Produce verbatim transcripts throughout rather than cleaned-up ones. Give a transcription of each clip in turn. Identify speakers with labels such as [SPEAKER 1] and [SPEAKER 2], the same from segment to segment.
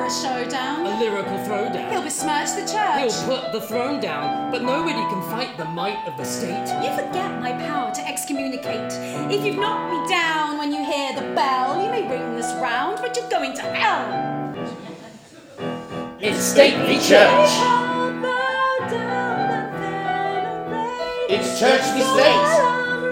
[SPEAKER 1] a showdown.
[SPEAKER 2] A lyrical throwdown.
[SPEAKER 1] He'll besmirch the church.
[SPEAKER 2] He'll put the throne down, but nobody can fight the might of the state.
[SPEAKER 1] You forget my power to excommunicate. If you've knocked me down when you hear the bell, you may ring this round, but you're going to hell.
[SPEAKER 3] It's state v church. It's church v state.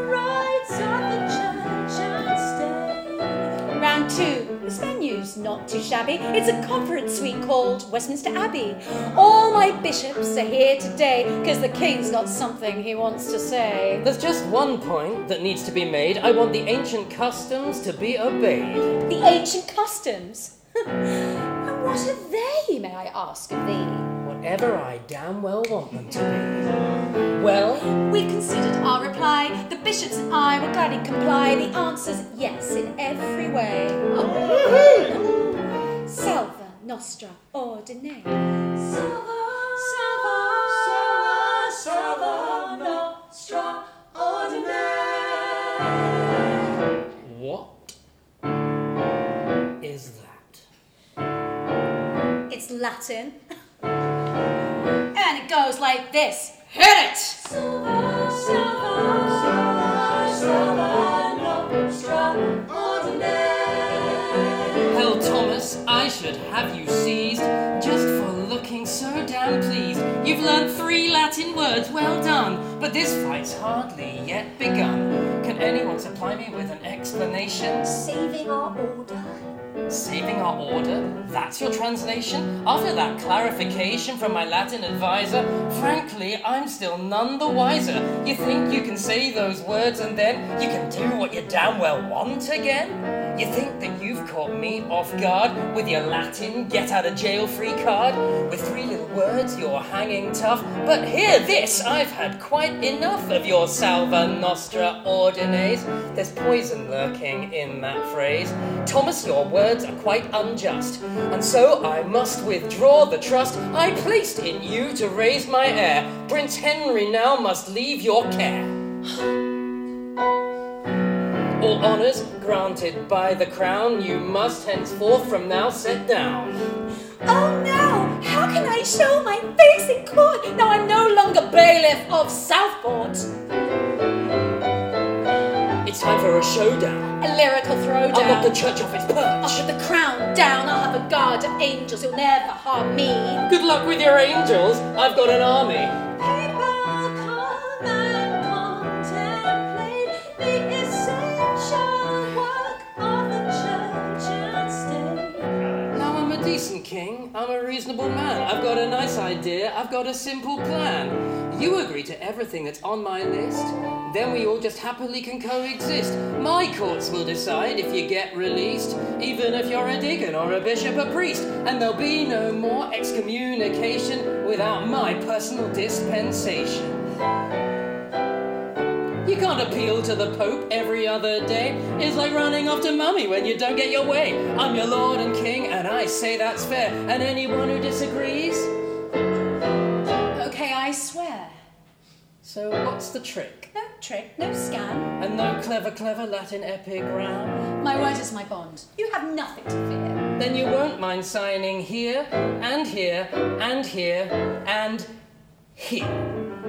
[SPEAKER 1] Round two. This venue's not too shabby. It's a conference suite called Westminster Abbey. All my bishops are here today because the king's got something he wants to say.
[SPEAKER 2] There's just one point that needs to be made. I want the ancient customs to be obeyed.
[SPEAKER 1] The ancient customs? And what are they, may I ask of thee?
[SPEAKER 2] Whatever I damn well want them to be. Well,
[SPEAKER 1] we've considered our reply. The bishops and I will gladly comply. The answer's yes in every way. Oh. Salva nostra ordine. Salva, salva, salva, salva nostra ordine.
[SPEAKER 2] What is that?
[SPEAKER 1] It's Latin. And it goes like this. Hit it! Salva, salva, salva, salva nostra ordine.
[SPEAKER 2] Hell, Thomas, I should have you seized just for looking so damn pleased. You've learnt three Latin words, well done, but this fight's hardly yet begun. Can anyone supply me with an explanation?
[SPEAKER 1] Saving our order.
[SPEAKER 2] Saving our order? That's your translation? After that clarification from my Latin advisor, frankly, I'm still none the wiser. You think you can say those words and then you can do what you damn well want again? You think that you've caught me off guard with your Latin get-out-of-jail-free card? With three little words, you're hanging tough. But hear this, I've had quite enough of your Salva Nostra Ordines. There's poison lurking in that phrase. Thomas, your words are quite unjust, and so I must withdraw the trust I placed in you to raise my heir. Prince Henry now must leave your care. All honours granted by the crown, you must henceforth from now set down.
[SPEAKER 1] Oh no! How can I show my face in court? Now I'm no longer bailiff of Southport.
[SPEAKER 2] It's time for a showdown.
[SPEAKER 1] A lyrical throwdown.
[SPEAKER 2] I'll knock the church off its perch.
[SPEAKER 1] I'll put the crown down. I'll have a guard of angels who'll never harm me.
[SPEAKER 2] Good luck with your angels. I've got an army.
[SPEAKER 1] People come and contemplate the essential work of the church and state.
[SPEAKER 2] Now I'm a decent king. I'm a reasonable man. I've got a nice idea. I've got a simple plan. You agree to everything that's on my list, then we all just happily can coexist. My courts will decide if you get released, even if you're a deacon or a bishop or priest, and there'll be no more excommunication without my personal dispensation. You can't appeal to the Pope every other day. It's like running off to mummy when you don't get your way. I'm your lord and king, and I say that's fair, and anyone who disagrees?
[SPEAKER 1] Okay, I swear.
[SPEAKER 2] So what's the trick?
[SPEAKER 1] No trick, no scam.
[SPEAKER 2] And no clever, clever Latin epigram?
[SPEAKER 1] My word is my bond. You have nothing to fear.
[SPEAKER 2] Then you won't mind signing here, and here, and here, and here.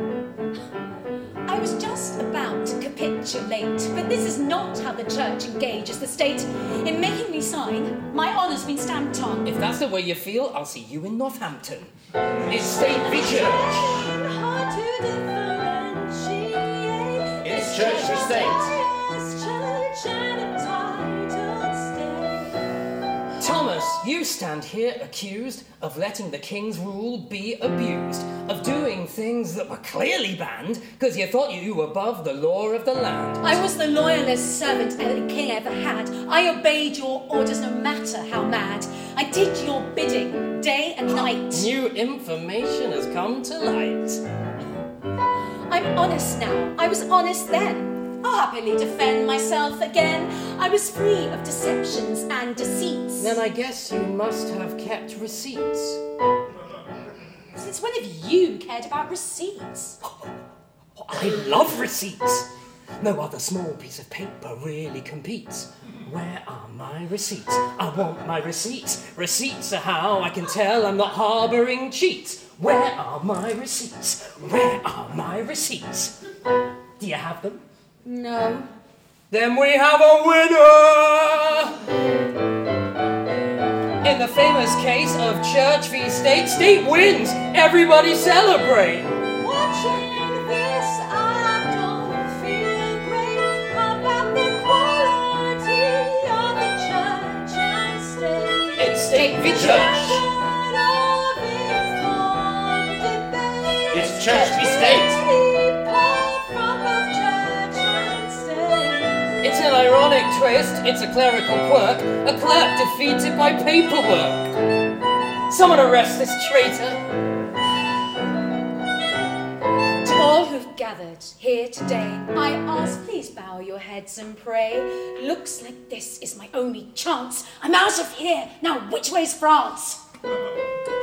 [SPEAKER 1] I was just about to capitulate, but this is not how the church engages the state. In making me sign, my honour's been stamped on.
[SPEAKER 2] If that's the way you feel, I'll see you in Northampton. It's state v church.
[SPEAKER 1] Hard to differentiate.
[SPEAKER 3] It's church v state.
[SPEAKER 1] Church and entitled state.
[SPEAKER 2] Thomas, you stand here accused of letting the king's rule be abused, of doing things that were clearly banned because you thought you were above the law of the land.
[SPEAKER 1] I was the loyalest servant any king ever had. I obeyed your orders no matter how mad. I did your bidding day and night.
[SPEAKER 2] New information has come to light.
[SPEAKER 1] I'm honest now. I was honest then. I'll happily defend myself again. I was free of deceptions and deceits.
[SPEAKER 2] Then I guess you must have kept receipts.
[SPEAKER 1] Since when have you cared about receipts?
[SPEAKER 2] I love receipts. No other small piece of paper really competes. Where are my receipts? I want my receipts. Receipts are how I can tell I'm not harbouring cheats. Where are my receipts? Where are my receipts? Do you have them?
[SPEAKER 1] No.
[SPEAKER 2] Then we have a winner! In the famous case of Church v. State, State wins! Everybody celebrate!
[SPEAKER 1] Watching this, I don't feel great about the quality of the church and state.
[SPEAKER 2] It's State v. Church!
[SPEAKER 3] It's Church v. State.
[SPEAKER 2] It's an ironic twist, it's a clerical quirk, a clerk defeated by paperwork. Someone arrest this traitor.
[SPEAKER 1] To all who've gathered here today, I ask please bow your heads and pray. Looks like this is my only chance. I'm out of here. Now which way's France?